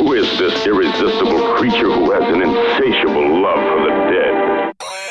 Who is this irresistible creature who has an insatiable love for the dead?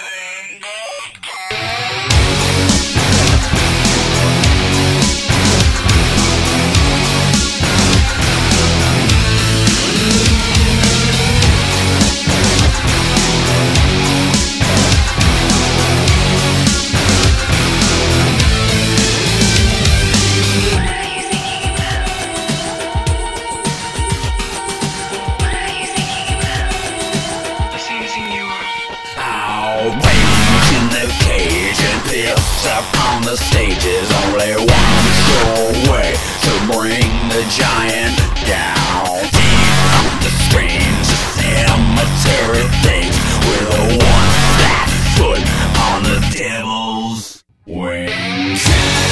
In the cage and pissed up on the stages. Only one sure way to bring the giant down. Deep on the screens, cemetery things with a one flat foot on the devil's wings.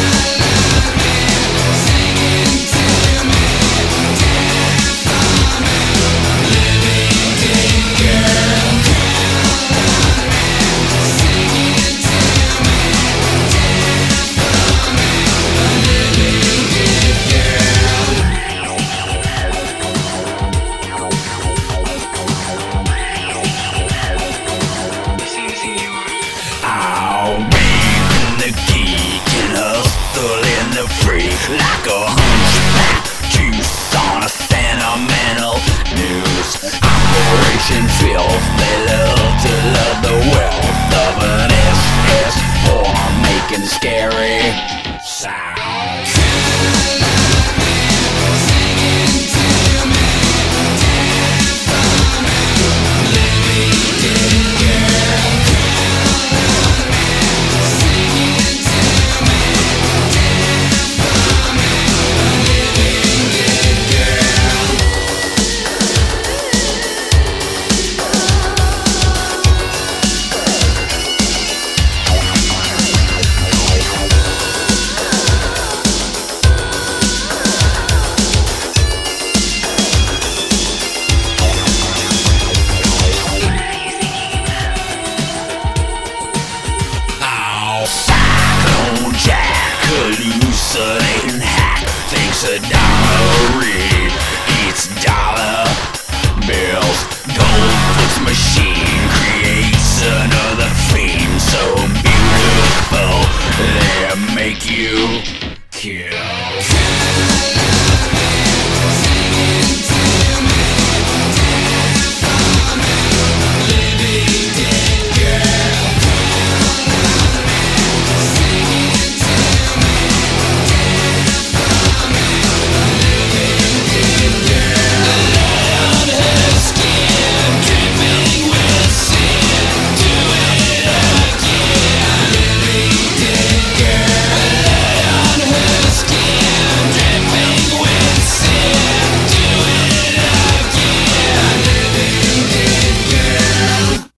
Like a hunchback juice on a sentimental news operation filth. They love to love the wealth of an SS form making scary sounds. Cyclone Jack, hallucinating hack, thinks a dollar read eats dollar bills. Goldfoot's machine creates another theme so beautiful they make you kill.